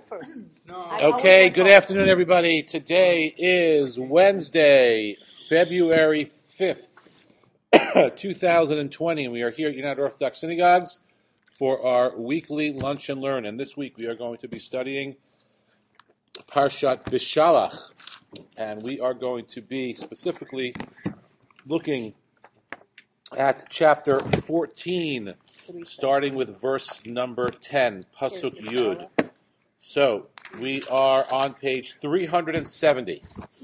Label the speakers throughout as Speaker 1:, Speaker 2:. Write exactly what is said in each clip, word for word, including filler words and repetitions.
Speaker 1: first.
Speaker 2: No.
Speaker 3: Okay, good afternoon, everybody. Today is Wednesday, February fifth, two thousand twenty, and we are here at United Orthodox Synagogues for our weekly Lunch and Learn. And this week we are going to be studying Parshat Bishalach, and we are going to be specifically looking at chapter fourteen, starting with verse number ten, Pasuk Yud. So, we are on page three hundred seventy.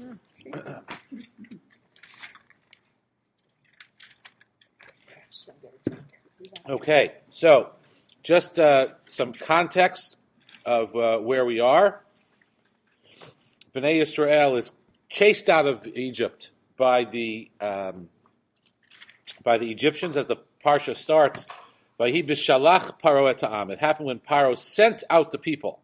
Speaker 3: Okay, so just uh, some context of uh, where we are. Bnei Yisrael is chased out of Egypt by the um, by the Egyptians, as the parsha starts. Vahi b'shalach paro et ha'am. It happened when Paro sent out the people,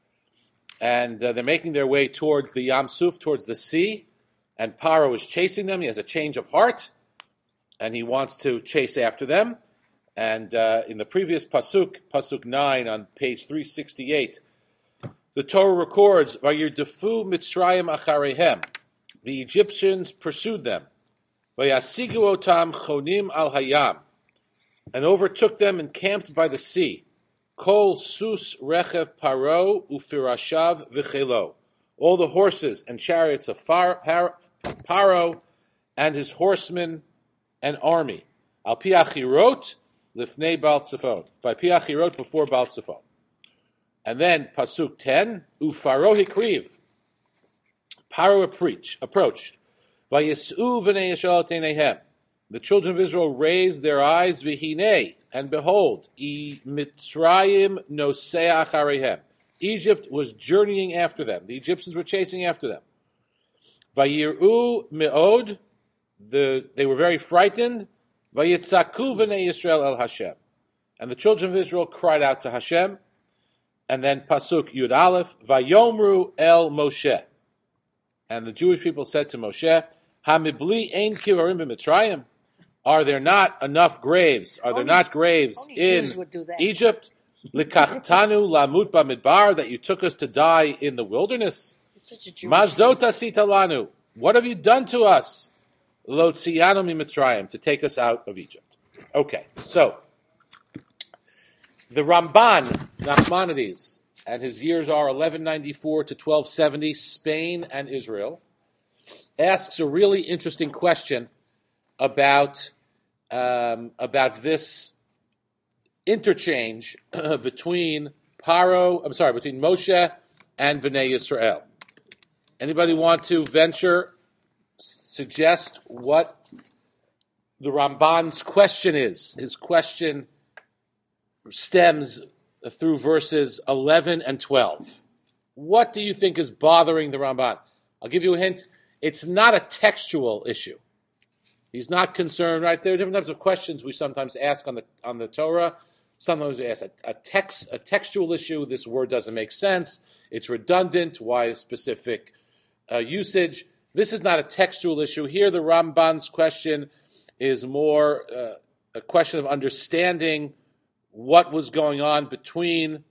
Speaker 3: and uh, they're making their way towards the Yam Suf, towards the sea, and Paro is chasing them. He has a change of heart, and he wants to chase after them. And uh, in the previous pasuk, pasuk nine on page three sixty-eight, the Torah records, "Vayirdefu Mitzrayim achareihem." The Egyptians pursued them. "Vayasigu otam chonim al hayam," and overtook them encamped by the sea. Kol sus rechev paro ufirashav v'chelo. All the horses and chariots of Phar- Par- Paro and his horsemen and army. Al pi achirot lifnei Baal Tzefon. By pi achirot, before Baal Tzefon. And then pasuk ten, ufaro hikriv. Paro approached. Vayisu v'nei Yisrael teinehem. The children of Israel raised their eyes, v'hinei, and behold, I Mitzrayim nosea achareihem. Egypt was journeying after them. The Egyptians were chasing after them. Vayiru me'od, the, they were very frightened. Vayitzaku v'nei Yisrael el Hashem. And the children of Israel cried out to Hashem. And then pasuk Yud Aleph, Vayomru el Moshe. And the Jewish people said to Moshe, Hamibli ein kivarim b'Mitzrayim. Are there not enough graves? Are there
Speaker 1: Only-
Speaker 3: not graves
Speaker 1: only
Speaker 3: in
Speaker 1: Jews would do that.
Speaker 3: Egypt? Likachtanu lamut b'midbar, that you took us to die in the wilderness?
Speaker 1: Such a Jewish
Speaker 3: Mazot asita lanu. What have you done to us? Lo tziyanu miMitzrayim, to take us out of Egypt. Okay, so the Ramban, Nachmanides, and his years are eleven ninety-four to twelve seventy, Spain and Israel, asks a really interesting question about um, about this interchange between Paro, I'm sorry, between Moshe and Bnei Yisrael. Anybody want to venture, suggest what the Ramban's question is? His question stems through verses eleven and twelve. What do you think is bothering the Ramban? I'll give you a hint. It's not a textual issue. He's not concerned, right? There are different types of questions we sometimes ask on the on the Torah. Sometimes we ask a, a text, a textual issue. This word doesn't make sense. It's redundant. Why a specific uh, usage? This is not a textual issue. Here, the Ramban's question is more uh, a question of understanding what was going on between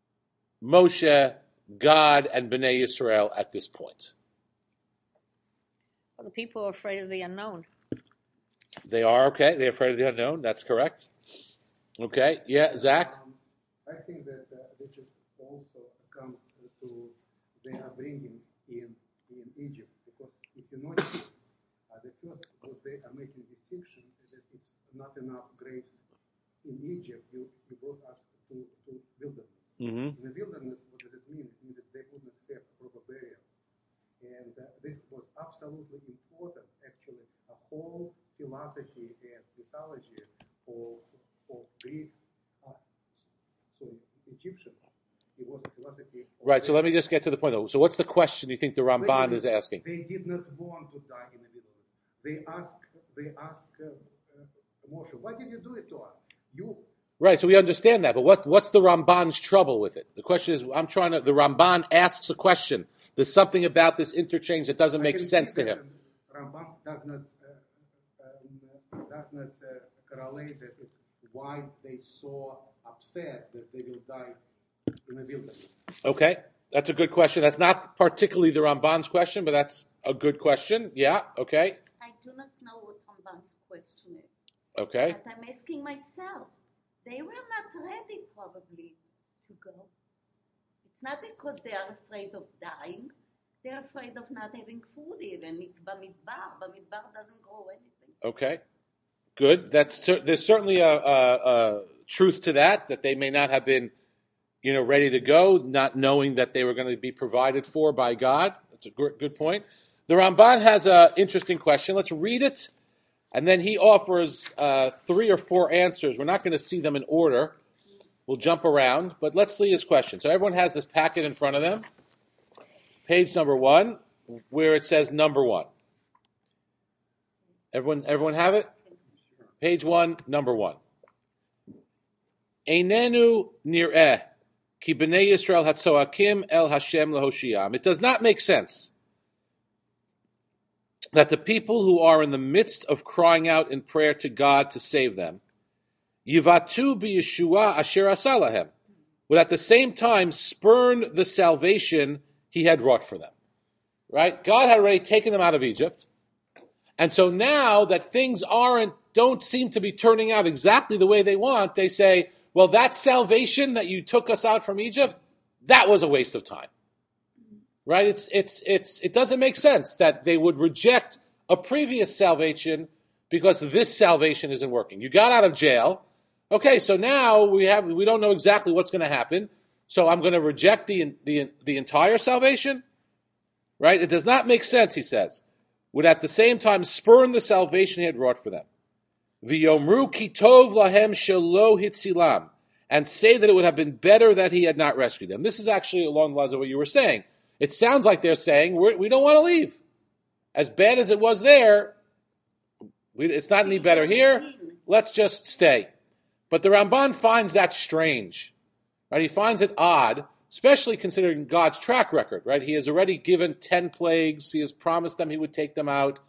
Speaker 3: Moshe, God, and Bnei Yisrael at this point.
Speaker 1: Well, the people are afraid of the unknown.
Speaker 3: They are, okay. They're afraid of the unknown. That's correct. Okay. Yeah, Zach?
Speaker 2: Um, I think that uh, this is also comes to their upbringing in in Egypt, because if you notice, uh, the first what they are making distinction is that it's not enough graves in Egypt. You you brought us to, to wilderness.
Speaker 3: Mm-hmm.
Speaker 2: In the wilderness, what does it mean? It means that they would not have a proper burial, and uh, this was absolutely important. Actually, a whole philosophy and mythology of, of Greek, uh, sorry, Egyptian. It was a philosophy. Of
Speaker 3: Right, so let me just get to the point, though. So what's the question you think the Ramban
Speaker 2: They-
Speaker 3: is asking?
Speaker 2: They did not want to die in the wilderness. They asked, they asked uh, uh, Moshe, why did you do it to us? You,
Speaker 3: Right, so we understand that, but what, what's the Ramban's trouble with it? The question is, I'm trying to, the Ramban asks a question. There's something about this interchange that doesn't
Speaker 2: I
Speaker 3: make
Speaker 2: can
Speaker 3: sense
Speaker 2: see
Speaker 3: to
Speaker 2: that
Speaker 3: him.
Speaker 2: Ramban does not, uh, um, does not uh, correlate that it's why they so upset that they will die in the wilderness.
Speaker 3: Okay, That's a good question. That's not particularly the Ramban's question, but that's a good question. Yeah, okay.
Speaker 4: I do not know what Ramban's question is.
Speaker 3: Okay.
Speaker 4: But I'm asking myself. They were not ready, probably, to go. It's not because they are afraid of dying. They're afraid of not having food even. It's Bamidbar. Bamidbar doesn't grow anything.
Speaker 3: Okay. Good. That's there's certainly a, a, a truth to that, that they may not have been, you know, ready to go, not knowing that they were going to be provided for by God. That's a good, good point. The Ramban has an interesting question. Let's read it, and then he offers uh, three or four answers. We're not going to see them in order. We'll jump around, but let's see his question. So everyone has this packet in front of them, page number one, where it says number one. Everyone, everyone have it? Page one, number one. Einenu nir'eh ki b'nei Yisrael hatzoakim el Hashem lahoshiam. It does not make sense that the people who are in the midst of crying out in prayer to God to save them, yivatu b'Yeshua asher asa lahem, would at the same time spurn the salvation he had wrought for them. Right? God had already taken them out of Egypt. And so now that things aren't, don't seem to be turning out exactly the way they want, they say, well, that salvation that you took us out from Egypt, that was a waste of time. Right? It's, it's, it's, it doesn't make sense that they would reject a previous salvation because this salvation isn't working. You got out of jail. Okay, so now we have, we don't know exactly what's going to happen. So I'm going to reject the, the, the entire salvation? Right? It does not make sense, he says. Would at the same time spurn the salvation he had wrought for them. V'yomru ki tov lahem shelo hitzilam, and say that it would have been better that he had not rescued them. This is actually along the lines of what you were saying. It sounds like they're saying, We're, we don't want to leave. As bad as it was there, we, it's not any better here. Let's just stay. But the Ramban finds that strange. Right? He finds it odd, especially considering God's track record. Right? He has already given ten plagues. He has promised them he would take them out.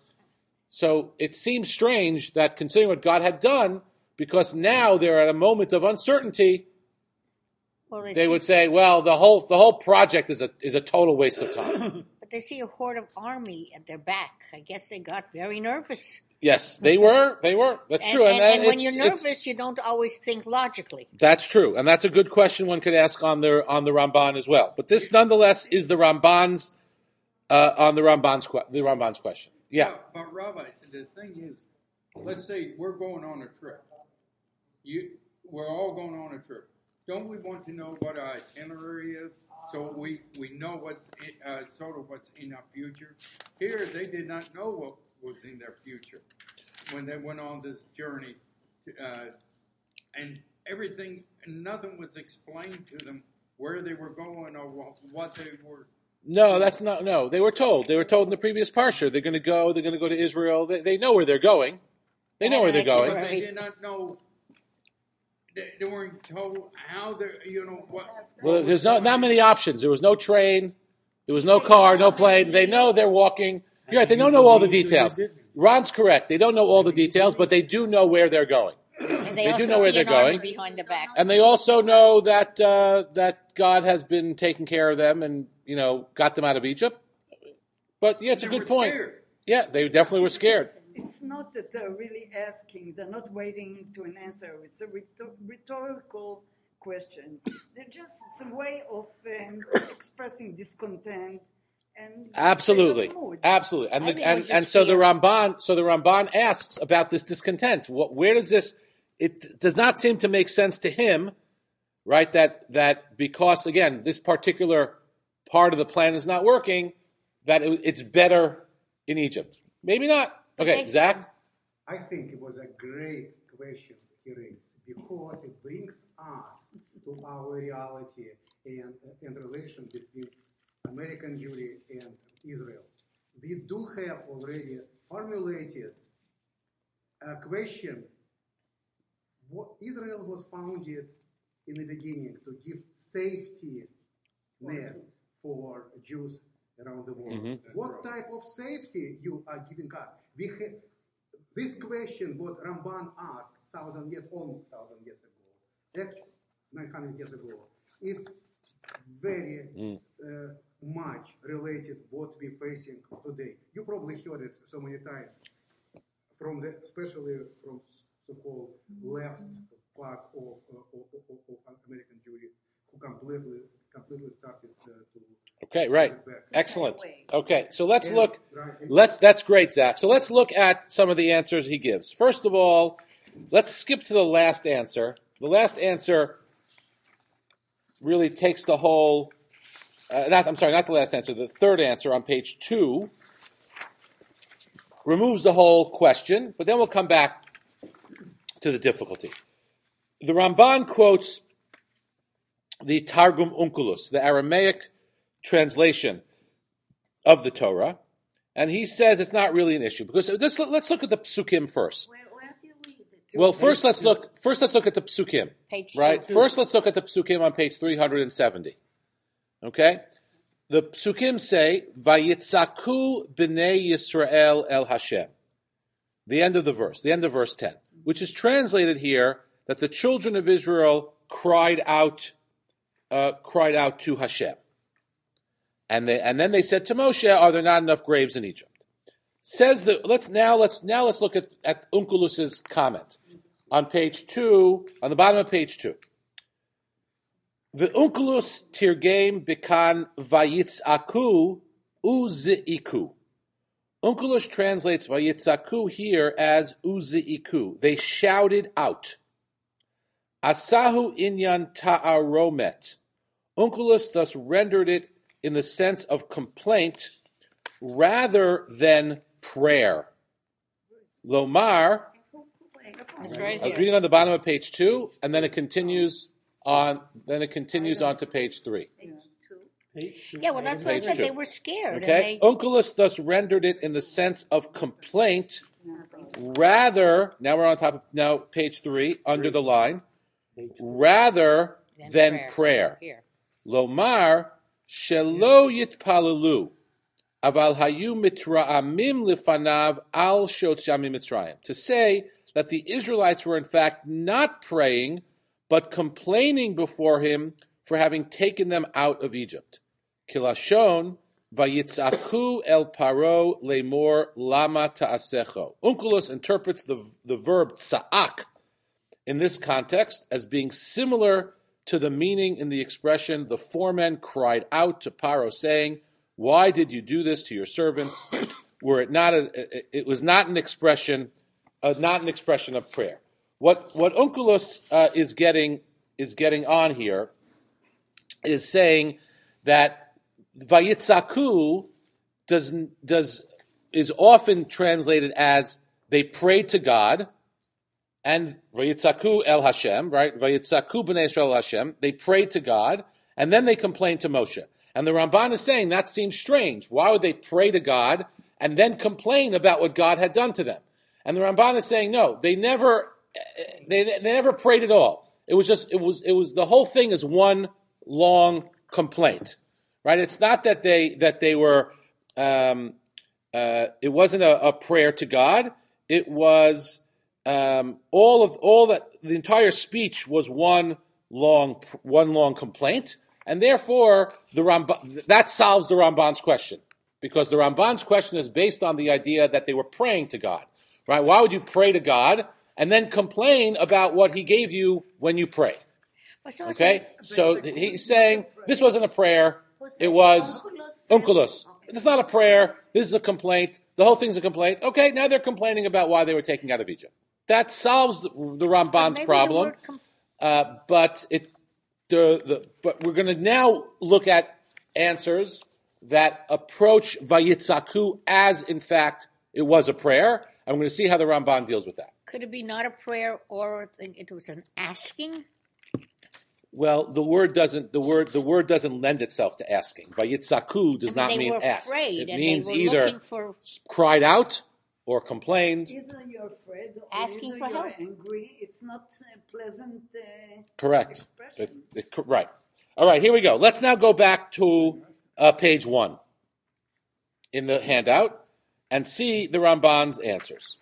Speaker 3: So it seems strange that considering what God had done, because now they're at a moment of uncertainty,
Speaker 1: Well, they,
Speaker 3: they
Speaker 1: see,
Speaker 3: would say, well, the whole the whole project is a is a total waste of time.
Speaker 1: but they see a horde of army at their back. I guess they got very nervous.
Speaker 3: Yes, they were. They were. That's
Speaker 1: And,
Speaker 3: true.
Speaker 1: and, and when
Speaker 3: it's-
Speaker 1: you're
Speaker 3: it's-
Speaker 1: nervous, you don't always think logically.
Speaker 3: That's true, and that's a good question one could ask on the on the Ramban as well. But this, nonetheless, is the Ramban's uh, on the Ramban's que- the Ramban's question. Yeah.
Speaker 5: But, but Rabbi, the thing is, let's say we're going on a trip. You, we're all going on a trip. Don't we want to know what our itinerary is, so we, we know what's in, uh, sort of what's in our future? Here, they did not know what was in their future when they went on this journey, to, uh, and everything, nothing was explained to them where they were going or what, what they were.
Speaker 3: No, that's not. No, they were told. They were told in the previous parsha they're going to go. They're going to go to Israel. They, they know where they're going. They know where they're going.
Speaker 5: But they did not know. They, they weren't told how they're. You know what?
Speaker 3: Well, there's not not many options. There was no train. There was no car, no plane. They know they're walking. You're right. They don't know all the details. Ron's correct. They don't know all the details, but they do know where they're going.
Speaker 1: And they,
Speaker 3: They
Speaker 1: also
Speaker 3: do know where
Speaker 1: see
Speaker 3: they're
Speaker 1: an army
Speaker 3: going.
Speaker 1: behind the back.
Speaker 3: And they also know that uh, that God has been taking care of them and, you know, got them out of Egypt. But yeah, it's a
Speaker 5: They
Speaker 3: good
Speaker 5: were
Speaker 3: point.
Speaker 5: scared.
Speaker 3: Yeah, they definitely were scared.
Speaker 6: It's not that they're really asking, they're not waiting to an answer. It's a rhetor- rhetorical question. They're just, it's a way of um, expressing discontent and
Speaker 3: Absolutely,
Speaker 6: state of mood.
Speaker 3: absolutely, and
Speaker 1: I
Speaker 3: the,
Speaker 1: think
Speaker 3: and
Speaker 1: we just
Speaker 3: and so the
Speaker 1: feel-
Speaker 3: Ramban, so the Ramban asks about this discontent. What, where does this? It does not seem to make sense to him, right? That that because again, this particular part of the plan is not working, that it, it's better in Egypt. Maybe not. Okay,
Speaker 1: Okay.
Speaker 3: Zach.
Speaker 2: I think it was a great question he raised because it brings us to our reality and, and relation between American Jewry and Israel. We do have already formulated a question. What Israel was founded in the beginning to give safety net for Jews around the world.
Speaker 3: Mhm.
Speaker 2: What type of safety you are giving us? We have this question what Ramban asked thousand years, almost thousand years ago, actually nine hundred years ago. It's very
Speaker 3: Mm.
Speaker 2: uh, much related what we're facing today. You probably heard it so many times, from the, especially from so-called left part of, uh, of, of, of American Jewry, who completely completely started uh, to.
Speaker 3: Okay, right.
Speaker 2: back.
Speaker 3: Excellent. Okay, so let's
Speaker 2: And-
Speaker 3: look.
Speaker 2: right, and-
Speaker 3: Let's. That's great, Zach. So let's look at some of the answers he gives. First of all, let's skip to the last answer. The last answer really takes the whole. Uh, not. I'm sorry, not the last answer. The third answer on page two removes the whole question, but then we'll come back to the difficulty. The Ramban quotes the Targum Onkelos, the Aramaic translation of the Torah, and he says it's not really an issue because let's, let's look at the psukim first.
Speaker 4: Where, where do you read it?
Speaker 3: Well, first let's look. First, let's look at the psukim.
Speaker 1: Page
Speaker 3: Right.
Speaker 1: two.
Speaker 3: First, let's look at the psukim on page three hundred seventy. Okay, the psukim say Vayitzaku b'nei Yisrael el Hashem. The end of the verse. The end of verse ten, which is translated here that the children of Israel cried out, uh, cried out to Hashem. And they, and then they said to Moshe, "Are there not enough graves in Egypt?" Says the let's now let's now let's look at at Onkelos' comment on page two, on the bottom of page two. The Onkelos tirgem bikan vayitzaku uziiku. Onkelos translates vayitzaku here as uziiku. They shouted out. Asahu inyan ta'aromet. Onkelos thus rendered it in the sense of complaint rather than prayer. Lomar,
Speaker 1: It's right
Speaker 3: I was
Speaker 1: here.
Speaker 3: reading on the bottom of page two, and then it continues on. Then it continues on to page three.
Speaker 1: Yeah, well, that's what I
Speaker 3: Page
Speaker 1: said.
Speaker 3: two.
Speaker 1: They were scared.
Speaker 3: Okay,
Speaker 1: And
Speaker 3: Onkelos thus rendered it in the sense of complaint, rather. Now we're on top of now page three under the line, rather
Speaker 1: they,
Speaker 3: than prayer.
Speaker 1: Here.
Speaker 3: Lomar shelo yitpalalu. Aval hayu mitra'amim lifanav al shotzami Mitzrayim. To say that the Israelites were in fact not praying, but complaining before him for having taken them out of Egypt. Kilashon vayitzaku el paro lemor lama ta'asecho. Onkelos interprets the, the verb tza'ak in this context as being similar to the meaning in the expression, the four men cried out to Paro, saying, "Why did you do this to your servants?" Were it not a, it was not an expression, uh, not an expression of prayer. What what Onkelos uh, is getting is getting on here is saying that Vayitzaku does does is often translated as they prayed to God. And Vayitzaku el Hashem, right? Vayitzaku b'nei Yisrael el Hashem. They prayed to God, and then they complained to Moshe. And the Ramban is saying that seems strange. Why would they pray to God and then complain about what God had done to them? And the Ramban is saying no, they never, they, they never prayed at all. It was just, it was, it was the whole thing is one long complaint, right? It's not that they that they were, um, uh, it wasn't a, a prayer to God. It was. Um, all of all that the entire speech was one long one long complaint, and therefore the Ramban, that solves the Ramban's question, because the Ramban's question is based on the idea that they were praying to God, right? Why would you pray to God and then complain about what He gave you when you pray?
Speaker 1: Well, so it's
Speaker 3: Okay,
Speaker 1: like-
Speaker 3: so he's saying this wasn't a prayer; it was Onkelos. It's not a prayer. This is a complaint. The whole thing's a complaint. Okay, now they're complaining about why they were taken out of Egypt. That solves the, the Ramban's
Speaker 1: maybe the
Speaker 3: problem,
Speaker 1: word com-
Speaker 3: uh, but it the the but we're going to now look at answers that approach Vayitzaku as in fact it was a prayer, and we're going to see how the Ramban deals with that.
Speaker 1: Could it be not a prayer, or it was an asking?
Speaker 3: Well, the word doesn't the word the word doesn't lend itself to asking. Vayitzaku does
Speaker 1: I mean,
Speaker 3: not
Speaker 1: they
Speaker 3: mean
Speaker 1: were
Speaker 3: ask.
Speaker 1: afraid,
Speaker 3: It
Speaker 1: and
Speaker 3: means
Speaker 1: they were
Speaker 3: either
Speaker 1: looking for
Speaker 3: cried out or complained.
Speaker 6: Either you're afraid or
Speaker 1: Asking
Speaker 6: either
Speaker 1: for
Speaker 6: you're
Speaker 1: help.
Speaker 6: angry. It's not a pleasant uh,
Speaker 3: Correct.
Speaker 6: expression.
Speaker 3: It- it- right. All right, here we go. Let's now go back to uh, page one in the handout and see the Ramban's answers.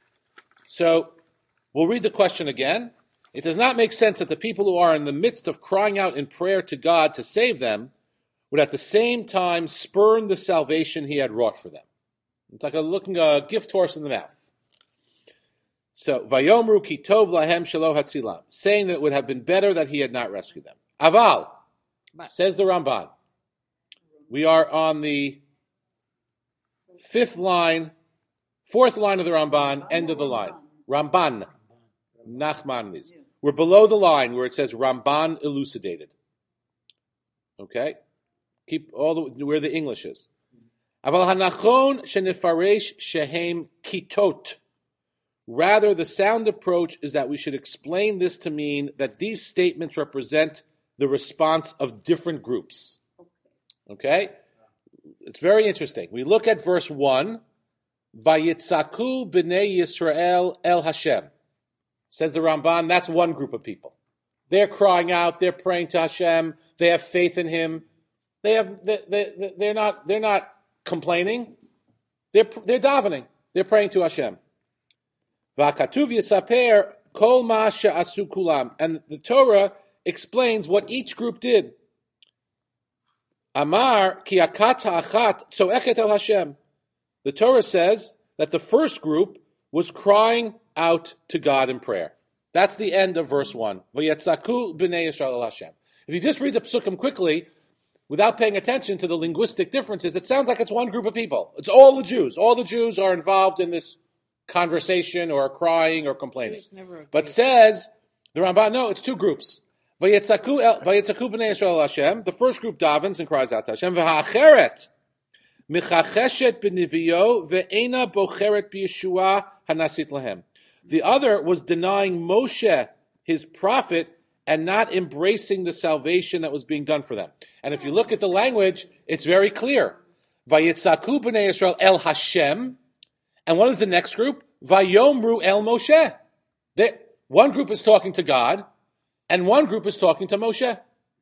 Speaker 3: So we'll read the question again. It does not make sense that the people who are in the midst of crying out in prayer to God to save them would at the same time spurn the salvation he had wrought for them. It's like a looking a gift horse in the mouth. So, Vayomru ki tov lahem shelo hatzilam, saying that it would have been better that he had not rescued them. Aval, says the Ramban. We are on the fifth line, fourth line of the Ramban, end of the line. Ramban, Nachmanides. We're below the line where it says Ramban elucidated. Okay? Keep all the where the English is. Aval hanachon shenifaresh shehem kitot. Rather, the sound approach is that we should explain this to mean that these statements represent the response of different groups. Okay? It's very interesting. We look at verse one, Vayitzaku b'nei Yisrael el Hashem. Says the Ramban, that's one group of people. They're crying out, they're praying to Hashem, they have faith in Him. They have, they, they, they're not, they're not complaining. They're, they're davening. They're praying to Hashem. V'akatuv yisaper kol ma she'asu kulam. And the Torah explains what each group did. Amar ki akata achat tzoeket el Hashem. The Torah says that the first group was crying out to God in prayer. That's the end of verse one. V'yatzaku b'nei Yisrael el Hashem. If you just read the psukim quickly, without paying attention to the linguistic differences, it sounds like it's one group of people. It's all the Jews. All the Jews are involved in this conversation or crying or complaining. But says the Ramban, no, it's two groups. Vayetzaku b'nei Yisrael el Hashem. The first group davens and cries out to Hashem. V'ha'acheret michacheshet b'nivio ve'ena bocheret b'Yeshua hanasit lahem. The other was denying Moshe, his prophet, and not embracing the salvation that was being done for them. And if you look at the language, it's very clear. Vayetzaku b'nei Yisrael el Hashem. And what is the next group? Vayomru el Moshe. They, one group is talking to God, and one group is talking to Moshe.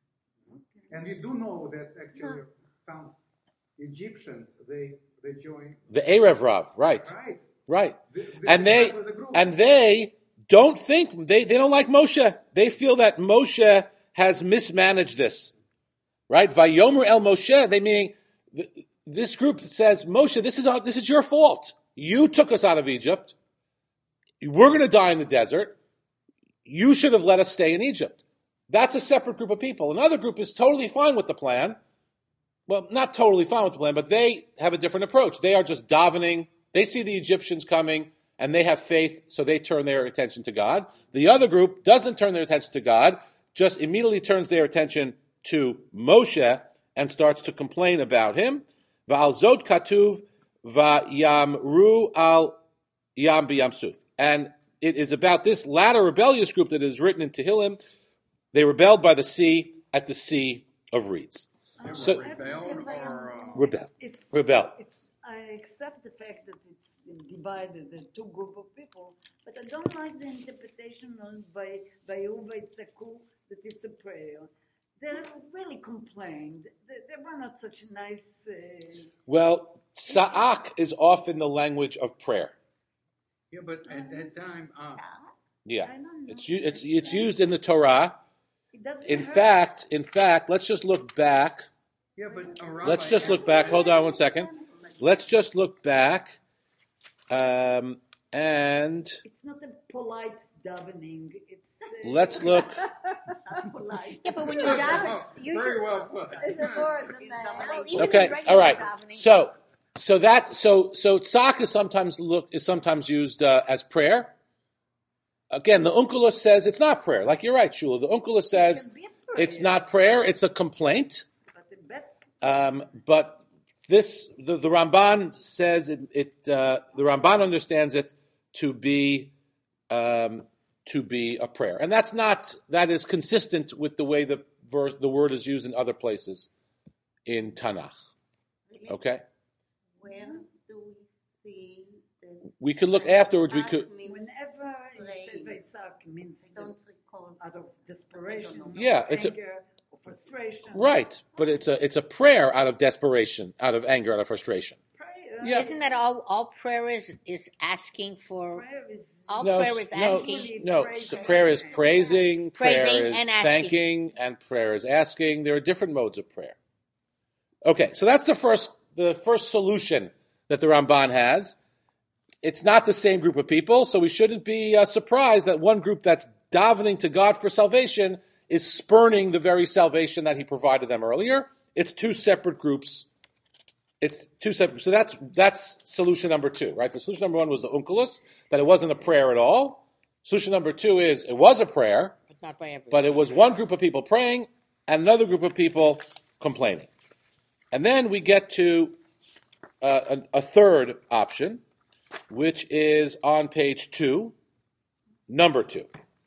Speaker 2: And we do know that actually some Egyptians, they they join
Speaker 3: the Erev Rav, right?
Speaker 2: Right.
Speaker 3: Right.
Speaker 2: The, the,
Speaker 3: and they
Speaker 2: the
Speaker 3: and they don't think they, they don't like Moshe. They feel that Moshe has mismanaged this. Right? Vayomer el Moshe, they mean this group says, Moshe, this is our, this is your fault. You took us out of Egypt. We're going to die in the desert. You should have let us stay in Egypt. That's a separate group of people. Another group is totally fine with the plan. Well, not totally fine with the plan, but they have a different approach. They are just davening. They see the Egyptians coming, and they have faith, so they turn their attention to God. The other group doesn't turn their attention to God, just immediately turns their attention to Moshe and starts to complain about him. Va'al zot katuv va'yamru al yam b'yamsuf. And it is about this latter rebellious group that is written in Tehillim. They rebelled by the sea at the Sea of Reeds.
Speaker 5: They
Speaker 3: So-
Speaker 5: were rebelled or uh,
Speaker 3: Rebel.
Speaker 6: It's,
Speaker 3: Rebel.
Speaker 6: It's, I accept the fact that it's divided, the two group of people, but I don't like the interpretation on by by Uva Itzaku that it's a prayer. They really complained. They, they were not such a nice. Uh,
Speaker 3: Well, Sa'ak is often the language of prayer.
Speaker 5: yeah, but at that time, uh,
Speaker 3: Yeah.
Speaker 6: I don't know.
Speaker 3: It's u- it's it's used in the Torah.
Speaker 6: it doesn't
Speaker 3: In
Speaker 6: hurt.
Speaker 3: fact, in fact, let's just look back.
Speaker 5: yeah, but a rabbi
Speaker 3: Let's just look
Speaker 5: had-
Speaker 3: back. Hold on one second. Let's just look back. Um, and
Speaker 6: It's not a polite davening. It's uh,
Speaker 3: let's look.
Speaker 4: Not polite.
Speaker 1: Yeah, but when you
Speaker 5: Oh,
Speaker 1: daven, you
Speaker 5: very
Speaker 1: should.
Speaker 5: well put.
Speaker 1: Is it more than
Speaker 4: It's
Speaker 1: that?
Speaker 4: not
Speaker 1: Well,
Speaker 4: like-
Speaker 1: even
Speaker 3: Okay,
Speaker 1: in regular
Speaker 3: all right.
Speaker 1: davening.
Speaker 3: So, so that so so tzak is sometimes look is sometimes used uh, as prayer. Again, the Onkelos says it's not prayer. Like you're right, Shula. The Onkelos says
Speaker 6: can be a prayer,
Speaker 3: it's not prayer; it's a complaint.
Speaker 6: but the bet-
Speaker 3: Um, but this, the, the Ramban says it. it uh, the Ramban understands it to be um, to be a prayer, and that's not that is consistent with the way the verse, the word is used in other places in Tanakh.
Speaker 4: Really?
Speaker 3: Okay,
Speaker 4: Where do we see the
Speaker 3: we could look afterwards. We could.
Speaker 4: means
Speaker 6: Whenever
Speaker 4: praying.
Speaker 6: Sefer Yitzhak means
Speaker 4: I don't recall.
Speaker 6: out of desperation, or
Speaker 3: Yeah, it's a-
Speaker 6: anger, or frustration.
Speaker 3: Right, but it's a it's a prayer out of desperation, out of anger, out of frustration.
Speaker 6: Prayer,
Speaker 3: Yeah.
Speaker 1: Isn't that all? All prayer is is asking for.
Speaker 6: prayer is
Speaker 1: All
Speaker 3: No,
Speaker 1: prayer
Speaker 3: s-
Speaker 1: is
Speaker 3: no,
Speaker 1: asking.
Speaker 3: s- no. So prayer is praising, prayer
Speaker 1: Praising
Speaker 3: is
Speaker 1: and asking.
Speaker 3: thanking, and prayer is asking. There are different modes of prayer. Okay, so that's the first the first solution that the Ramban has. It's not the same group of people, so we shouldn't be uh, surprised that one group that's davening to God for salvation is spurning the very salvation that he provided them earlier. It's two separate groups. It's two separate. So that's that's solution number two, right? The solution number one was the Onkelos, that it wasn't a prayer at all. Solution number two is it was a prayer,
Speaker 1: But not by everyone.
Speaker 3: but it was one group of people praying and another group of people complaining. And then we get to uh, a, a third option, which is on page two, number two.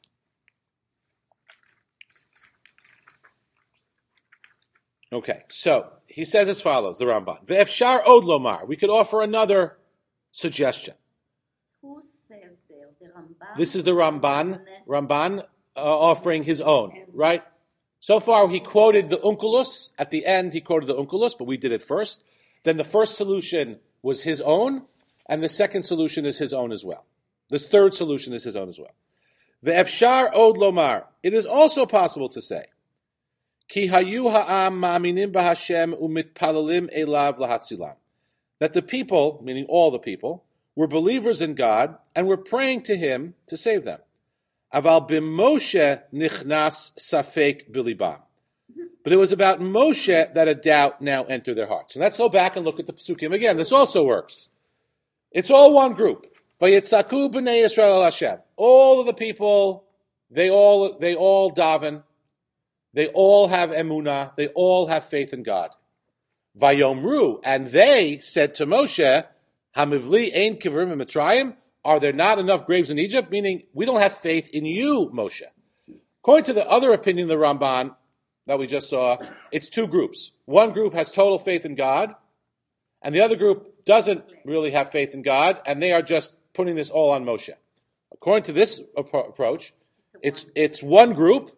Speaker 3: Okay, so he says as follows, the Ramban. Ve'efshar od lomar. We could offer another suggestion.
Speaker 4: Who says there? The Ramban?
Speaker 3: This is the Ramban, Ramban uh, offering his own, right? So far, he quoted the Onkelos. At the end, he quoted the Onkelos, but we did it first. Then the first solution was his own, and the second solution is his own as well. This third solution is his own as well. Ve'efshar od lomar. It is also possible to say, Ki hayu ha'am ma'aminim b'Hashem u'mitpalalim elav lahatzilam. That the people, meaning all the people, were believers in God and were praying to Him to save them. Aval b'Moshe nichnas safek bilibam. But it was about Moshe that a doubt now entered their hearts. And let's go back and look at the Pesukim again. This also works. It's all one group. Vayitzaku b'nei Yisrael al Hashem. All of the people, they all they all daven. They all have emunah. They all have faith in God. Vayomru, and they said to Moshe, Hamivli ein kivrim mitzrayim. Are there not enough graves in Egypt? Meaning, we don't have faith in you, Moshe. According to the other opinion of the Ramban that we just saw, it's two groups. One group has total faith in God, and the other group doesn't really have faith in God, and they are just putting this all on Moshe. According to this appro- approach, it's it's one group,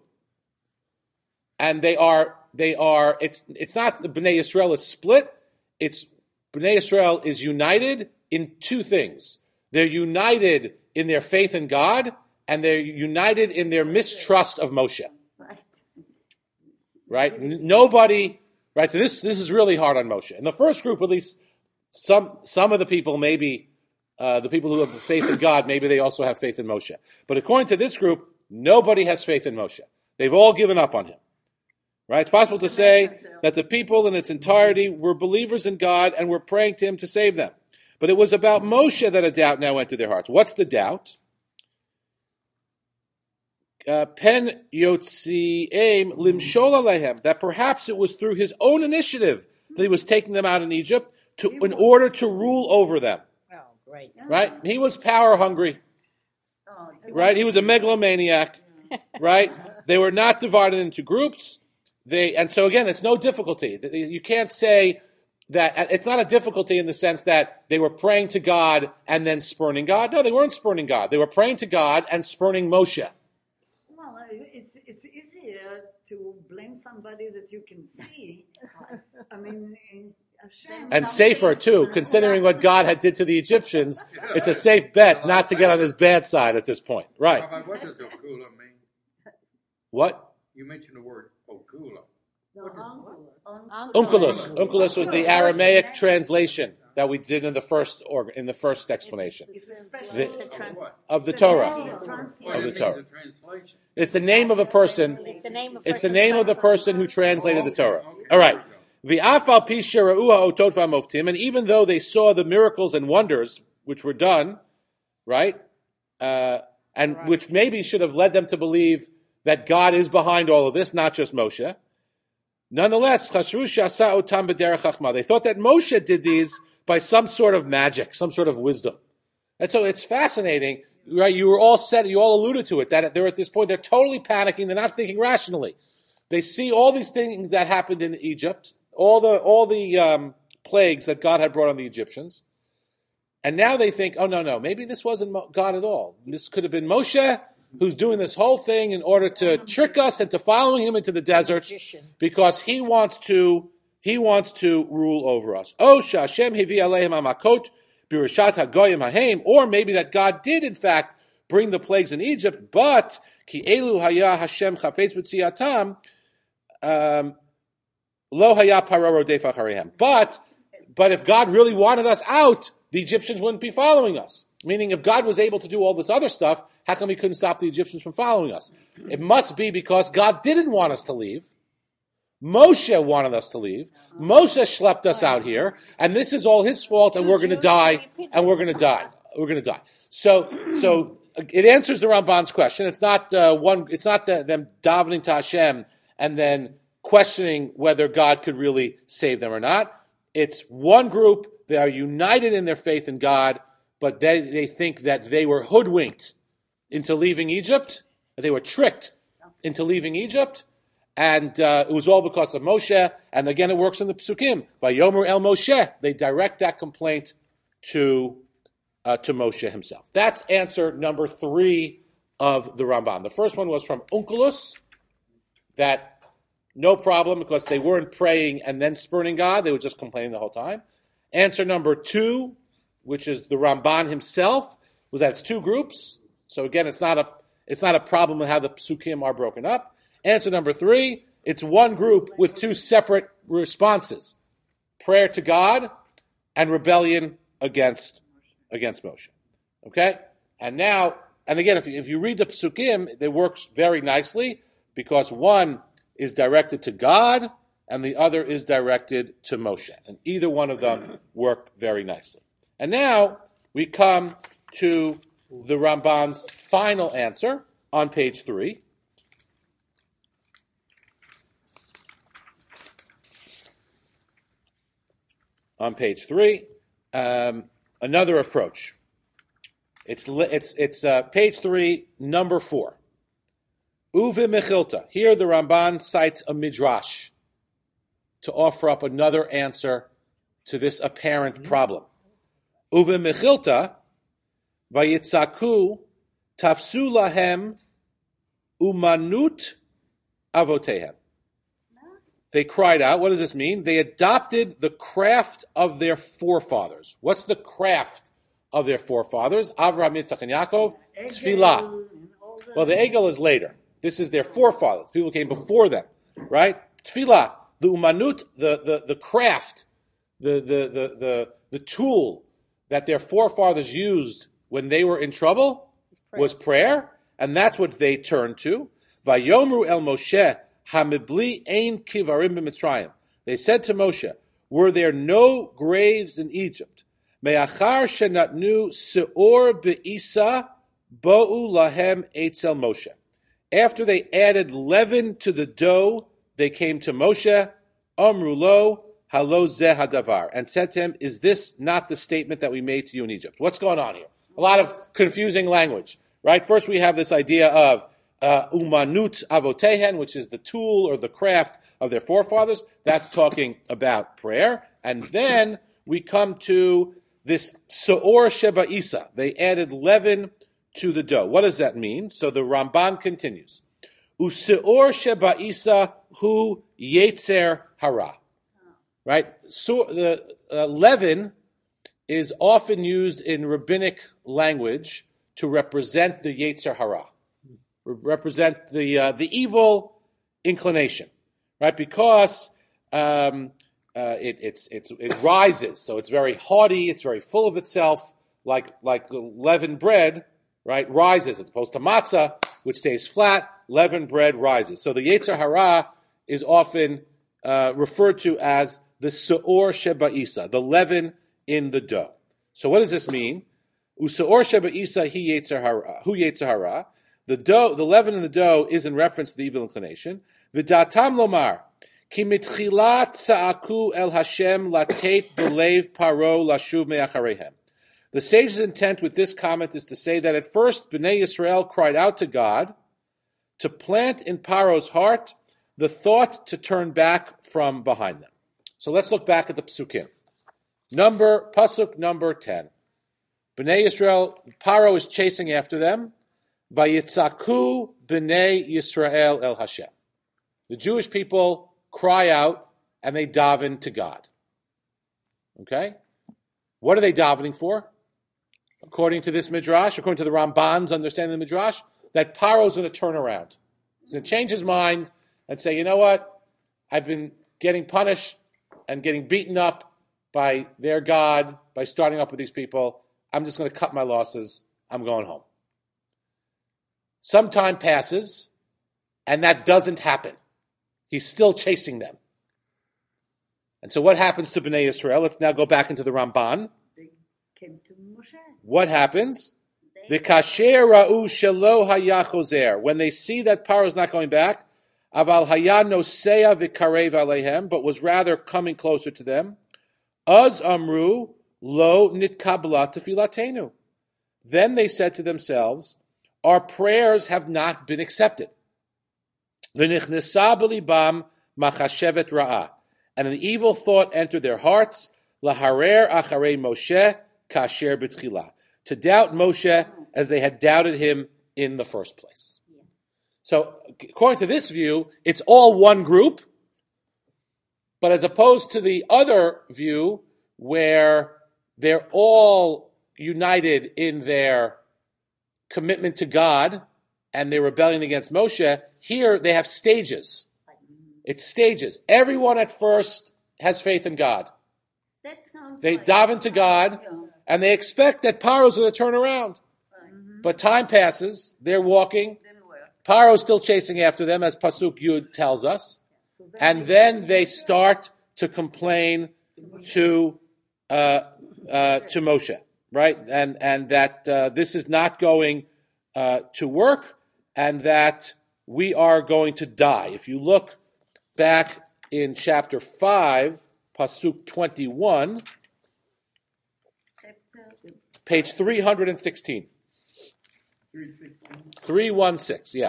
Speaker 3: and they are they are it's it's not the Bnei Yisrael is split. It's Bnei Yisrael is united in two things. They're united in their faith in God, and they're united in their mistrust of Moshe.
Speaker 4: Right.
Speaker 3: Right? Nobody. Right. So this this is really hard on Moshe. In the first group, at least some some of the people, maybe uh, the people who have faith in God, maybe they also have faith in Moshe. But according to this group, nobody has faith in Moshe. They've all given up on him. Right? It's possible to say that the people in its entirety were believers in God and were praying to Him to save them. But it was about Moshe that a doubt now entered their hearts. What's the doubt? Uh, Pen Yotzi'em Limshol Alehem, that perhaps it was through his own initiative that he was taking them out in Egypt to, in order to rule over them.
Speaker 1: Oh, great.
Speaker 3: Right? He was power hungry.
Speaker 4: Oh,
Speaker 3: Right? He was a megalomaniac. Right? They were not divided into groups. They and so again, it's no difficulty. You can't say that it's not a difficulty in the sense that they were praying to God and then spurning God. No, they weren't spurning God. They were praying to God and spurning Moshe.
Speaker 6: Well, it's it's easier to blame somebody that you can see. I mean, Hashem.
Speaker 3: And safer too, considering what God had did to the Egyptians. It's a safe bet not to get on his bad side at this point. Right.
Speaker 5: Rabbi, what does Okula mean?
Speaker 3: What?
Speaker 5: You mentioned the word Okula.
Speaker 4: no, uncle.
Speaker 3: Onkelos. Onkelos was the Aramaic translation that we did in the first or in the first explanation
Speaker 6: It's a special.
Speaker 3: The-
Speaker 1: It's a trans-
Speaker 3: of the Torah.
Speaker 5: Well,
Speaker 3: Of
Speaker 5: it
Speaker 3: the
Speaker 5: means
Speaker 3: Torah.
Speaker 5: a translation.
Speaker 3: It's the name of a person.
Speaker 1: It's the name of,
Speaker 3: It's the
Speaker 1: person
Speaker 3: name of the
Speaker 1: translated.
Speaker 3: person who translated the Torah.
Speaker 5: Okay.
Speaker 3: All right. V'afal pi shera'u ha'otot v'hamoftim, and even though they saw the miracles and wonders which were done, right, uh, and which maybe should have led them to believe that God is behind all of this, not just Moshe. Nonetheless, chashru she'asa otam b'derech chachma. They thought that Moshe did these by some sort of magic, some sort of wisdom. And so it's fascinating, right? You were all said, you all alluded to it, that they're at this point, they're totally panicking, they're not thinking rationally. They see all these things that happened in Egypt, all the all the um, plagues that God had brought on the Egyptians, and now they think, oh no, no, maybe this wasn't Mo- God at all. This could have been Moshe, who's doing this whole thing in order to trick us into following him into the desert,
Speaker 1: Magician.
Speaker 3: because he wants to he wants to rule over us. Oh, Hashem hevi aleim hamakot b'rishat hagoyim hahem, or maybe that God did in fact bring the plagues in Egypt, but ki elu haya Hashem chafetz b'tziatam, um, Lo haya paro rodef achareihem. But, but if God really wanted us out, the Egyptians wouldn't be following us. Meaning, if God was able to do all this other stuff, how come he couldn't stop the Egyptians from following us? It must be because God didn't want us to leave. Moshe wanted us to leave. Moshe schlepped us out here, and this is all his fault, and we're going to die, and we're going to die. We're going to die. So, so it answers the Ramban's question. It's not uh, one. It's not the, them davening to Hashem and then questioning whether God could really save them or not. It's one group. They are united in their faith in God, but they, they think that they were hoodwinked into leaving Egypt. They were tricked into leaving Egypt. And uh, it was all because of Moshe. And again, it works in the Psukim. Vayomer el Moshe. They direct that complaint to, uh, to Moshe himself. That's answer number three of the Ramban. The first one was from Onkelos, that no problem because they weren't praying and then spurning God. They were just complaining the whole time. Answer number two, which is the Ramban himself, was that it's two groups. So again, it's not a it's not a problem with how the psukim are broken up. Answer number three, it's one group with two separate responses: prayer to God and rebellion against against Moshe. Okay, and now, and again, if you, if you read the psukim, it works very nicely because one is directed to God and the other is directed to Moshe. And either one of them work very nicely. And now we come to the Ramban's final answer on page three. On page three, um, another approach. It's it's it's uh, page three, number four. Uve Mechilta. Here the Ramban cites a midrash to offer up another answer to this apparent problem. Uve Mechilta, vayitzaku tafsu lahem umanut avotehem. They cried out. What does this mean? They adopted the craft of their forefathers. What's the craft of their forefathers? Avraham, Yitzchak, and Yaakov. Tefillah. Well, the Egel is later. This is their forefathers. People came before them, right? Tefillah, the umanut, the, the, the craft, the, the, the, the, the tool that their forefathers used when they were in trouble prayer. was prayer, and that's what they turned to. Vayomru el Moshe hamibli ein kivarim b'Mitzrayim. They said to Moshe, were there no graves in Egypt? Me'achar shenatnu seor be'isa bo'u lahem eitzel Moshe. After they added leaven to the dough, they came to Moshe, Amru lo, halo zeh hadavar, and said to him, is this not the statement that we made to you in Egypt? What's going on here? A lot of confusing language, right? First we have this idea of uh, umanut avotehen, which is the tool or the craft of their forefathers. That's talking about prayer. And then we come to this seor sheba isa. They added leaven to the dough. What does that mean? So the Ramban continues. Useor sheba isa hu yetzer hara. Right? So the uh, leaven is often used in rabbinic language to represent the yetzer hara, represent the uh, the evil inclination, right? Because um, uh, it it's it's it rises, so it's very haughty, it's very full of itself, like like leavened bread. Right, rises as opposed to matzah, which stays flat. Leavened bread rises. So the yetzer hara is often uh, referred to as the seor sheba isa, the leaven in the dough. So what does this mean? Useor sheba isa hi yetzer hara, hu yetzer hara. The dough, the leaven in the dough, is in reference to the evil inclination. V'datam lomar ki mitchilat tza'aku el Hashem latet b'leiv paro lashuv me'achareihem. The sage's intent with this comment is to say that at first Bnei Yisrael cried out to God to plant in Paro's heart the thought to turn back from behind them. So let's look back at the Psukim. Number, Pasuk number ten. Bnei Yisrael, Paro is chasing after them. Vayitzaku Bnei Yisrael el Hashem. The Jewish people cry out and they daven to God. Okay? What are they davening for? According to this Midrash, according to the Ramban's understanding of the Midrash, that Paro's going to turn around. He's going to change his mind and say, you know what? I've been getting punished and getting beaten up by their God, by starting up with these people. I'm just going to cut my losses. I'm going home. Some time passes, and that doesn't happen. He's still chasing them. And so what happens to Bnei Yisrael? Let's now go back into the Ramban.
Speaker 6: They came to Moshe.
Speaker 3: What happens? The kasher ra'u shelo haya chozer. When they see that Paro is not going back, aval haya nosea v'karev alehem, but was rather coming closer to them. Az amru lo nitkabla tefilatenu. Then they said to themselves, our prayers have not been accepted. V'nichnesa b'libam machashevet ra'ah. And an evil thought entered their hearts, laharer acharei Moshe kasher b'tchila, to doubt Moshe as they had doubted him in the first place. Yeah. So, according to this view, it's all one group, but as opposed to the other view, where they're all united in their commitment to God and their rebellion against Moshe, here they have stages. It's stages. Everyone at first has faith in God.
Speaker 4: That sounds
Speaker 3: They
Speaker 4: like
Speaker 3: daven to God, and they expect that Paro's going to turn around.
Speaker 4: Mm-hmm.
Speaker 3: But time passes. They're walking. Paro's still chasing after them, as Pasuk Yud tells us. And then they start to complain to uh, uh, to Moshe, right? And and that uh, this is not going uh, to work, and that we are going to die. If you look back in chapter five, Pasuk twenty-one, page three hundred sixteen. three one six, yeah.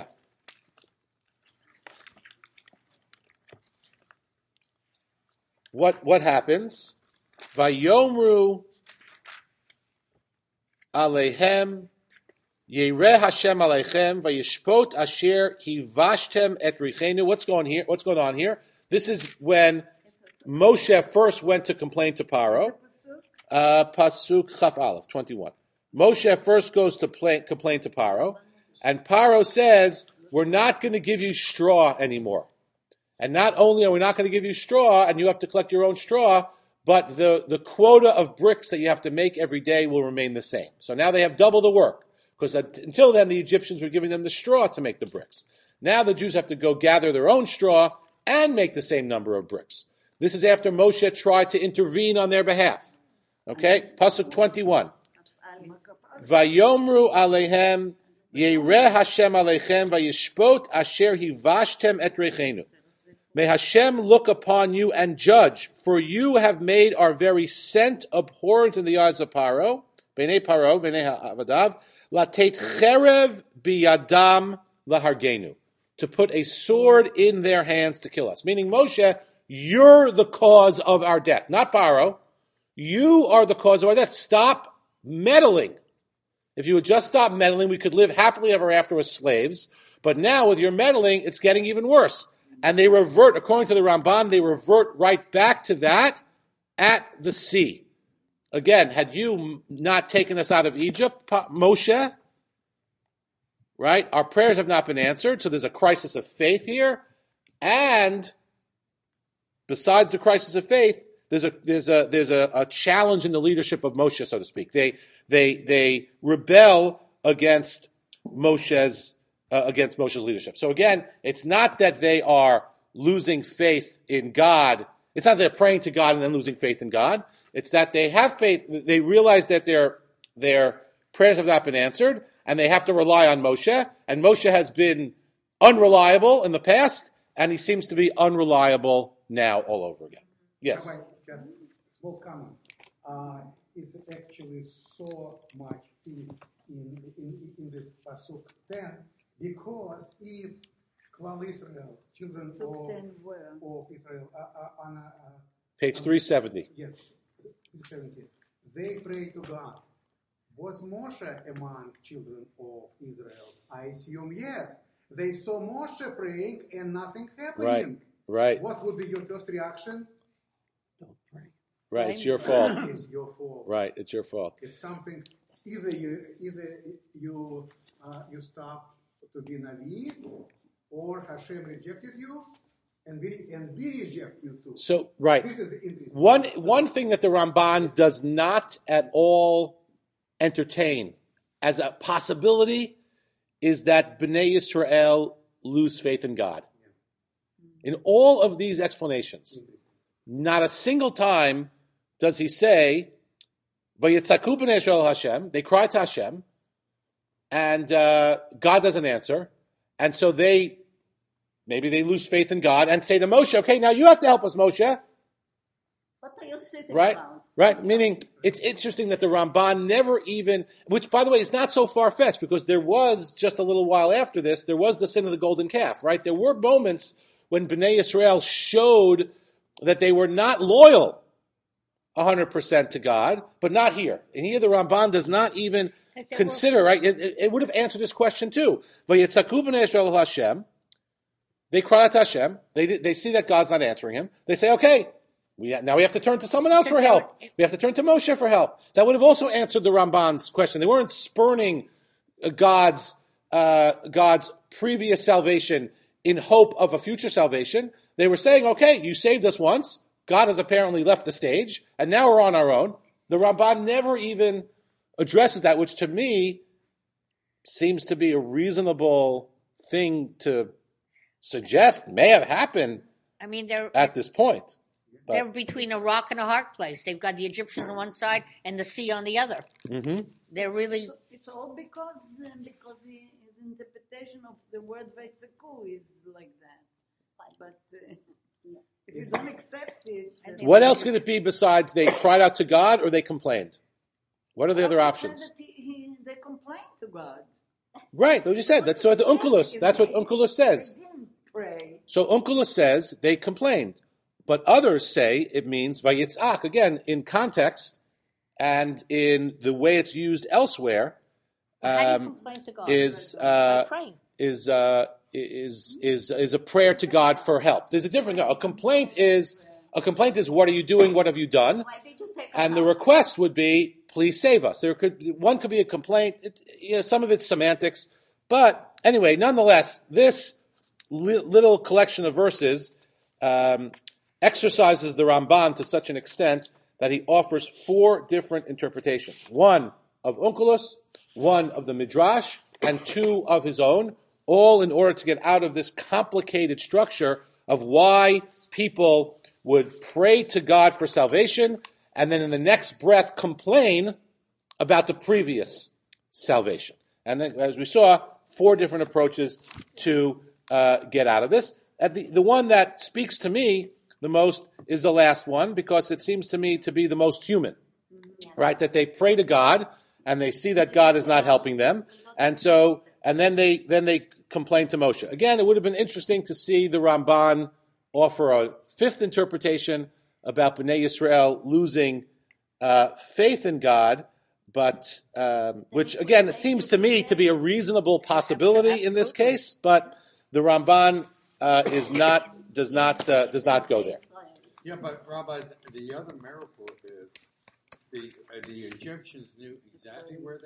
Speaker 3: What what happens? Vayomru alehem Yireh Hashem aleichem vayishpot asher hivashtem et richenu. What's going here? What's going on here? This is when Moshe first went to complain to Paro. Uh, Pasuk Chaf Aleph twenty-one. Moshe first goes to play, complain to Paro, and Paro says, "We're not going to give you straw anymore. And not only are we not going to give you straw, and you have to collect your own straw, but the the quota of bricks that you have to make every day will remain the same. So now they have double the work." Because until then, the Egyptians were giving them the straw to make the bricks. Now the Jews have to go gather their own straw and make the same number of bricks. This is after Moshe tried to intervene on their behalf. Okay? Pasuk twenty-one. Vayomru alehem Yireh Hashem aleichem vayishpot asher hivashtem et reichenu. May Hashem look upon you and judge, for you have made our very scent abhorrent in the eyes of Paro, b'nei Paro, b'nei Avadav, latet cherev biyadam lahargenu, to put a sword in their hands to kill us. Meaning, Moshe, you're the cause of our death, not Paro. You are the cause of our death. Stop meddling. If you would just stop meddling, we could live happily ever after as slaves. But now, with your meddling, it's getting even worse. And they revert, according to the Ramban, they revert right back to that at the sea. Again, had you not taken us out of Egypt, Moshe, right? Our prayers have not been answered, so there's a crisis of faith here. And besides the crisis of faith, there's a there's a there's a, a challenge in the leadership of Moshe, so to speak. They they they rebel against Moshe's uh, against Moshe's leadership. So again, it's not that they are losing faith in God. It's not that they're praying to God and then losing faith in God. It's that they have faith. They realize that their their prayers have not been answered, and they have to rely on Moshe. And Moshe has been unreliable in the past, and he seems to be unreliable now all over again. Yes.
Speaker 2: Rabbi, just small comment. Uh, it's actually so much in in in, in this pasuk ten, because if Klal Israel, children of, of Israel, uh, uh, on, uh,
Speaker 3: Page three seventy.
Speaker 2: Yes, three seventy. They pray to God. Was Moshe among children of Israel? I assume yes. They saw Moshe praying and nothing happening.
Speaker 3: Right. Right.
Speaker 2: What would be your first reaction?
Speaker 1: Don't pray.
Speaker 3: Right. It's your fault.
Speaker 2: It's your fault.
Speaker 3: Right. It's your fault.
Speaker 2: It's something. Either you either you uh, you stop to be Navi, or Hashem rejected you, and we and we reject you too.
Speaker 3: So, right.
Speaker 2: This is interesting.
Speaker 3: One, one thing that the Ramban does not at all entertain as a possibility is that Bnei Yisrael lose faith in God. In all of these explanations, not a single time does he say, "Vayitzaku b'nei Yisrael Hashem." They cry to Hashem, and uh, God doesn't answer, and so they maybe they lose faith in God and say to Moshe, "Okay, now you have to help us, Moshe."
Speaker 4: What are you sitting
Speaker 3: Right,
Speaker 4: around?
Speaker 3: right. Meaning, it's interesting that the Ramban never even, which by the way is not so far fetched, because there was just a little while after this, there was the sin of the golden calf. Right, there were moments when Bnei Yisrael showed that they were not loyal one hundred percent to God, but not here. And here the Ramban does not even consider, right? It, it, it would have answered this question too. Vayitzaku b'nei Yisrael Hashem. They cry out to Hashem. They, they see that God's not answering him. They say, okay, we, now we have to turn to someone else for help. We have to turn to Moshe for help. That would have also answered the Ramban's question. They weren't spurning God's, uh, God's previous salvation in hope of a future salvation. They were saying, okay, you saved us once. God has apparently left the stage, and now we're on our own. The Ramban never even addresses that, which to me seems to be a reasonable thing to suggest may have happened
Speaker 1: I mean, they're
Speaker 3: at this point. But,
Speaker 1: they're between a rock and a hard place. They've got the Egyptians on one side and the sea on the other.
Speaker 3: mm-hmm.
Speaker 1: They're really
Speaker 6: It's all because uh, because he, his interpretation of the word Vaitzaku is like that. But uh, if you don't accept it, then-
Speaker 3: What else could it be besides they cried out to God or they complained? What are the other
Speaker 6: Well,
Speaker 3: options?
Speaker 6: that he, he, they complain to God.
Speaker 3: Right, what you said. That's what the Onkelos, that's what Onkelos says.
Speaker 6: They didn't pray.
Speaker 3: So Onkelos says they complained. But others say it means Vayitzak. Again, in context and in the way it's used elsewhere,
Speaker 1: how do you
Speaker 3: um,
Speaker 1: complain to God?
Speaker 3: is
Speaker 1: By
Speaker 3: uh,
Speaker 1: praying.
Speaker 3: is uh, is is is a prayer to God for help. There's a different. No, a complaint is a complaint is what are you doing? What have you done?
Speaker 4: Why did you take us
Speaker 3: And the
Speaker 4: out?
Speaker 3: request would be, please save us. There could one could be a complaint. It, you know, some of it's semantics, but anyway, nonetheless, this li- little collection of verses um, exercises the Ramban to such an extent that he offers four different interpretations: one of Onkelos, one of the Midrash, and two of his own, all in order to get out of this complicated structure of why people would pray to God for salvation and then in the next breath complain about the previous salvation. And then, as we saw, four different approaches to uh, get out of this. And the, the one that speaks to me the most is the last one, because it seems to me to be the most human, right? That they pray to God and they see that God is not helping them, and so and then they then they complain to Moshe. Again, it would have been interesting to see the Ramban offer a fifth interpretation about Bnei Yisrael losing uh, faith in God, but um, which again seems to me to be a reasonable possibility in this case. But the Ramban uh, is not does not uh, does not go there.
Speaker 5: Yeah, but Rabbi, the other miracle is the uh, the Egyptians knew exactly where they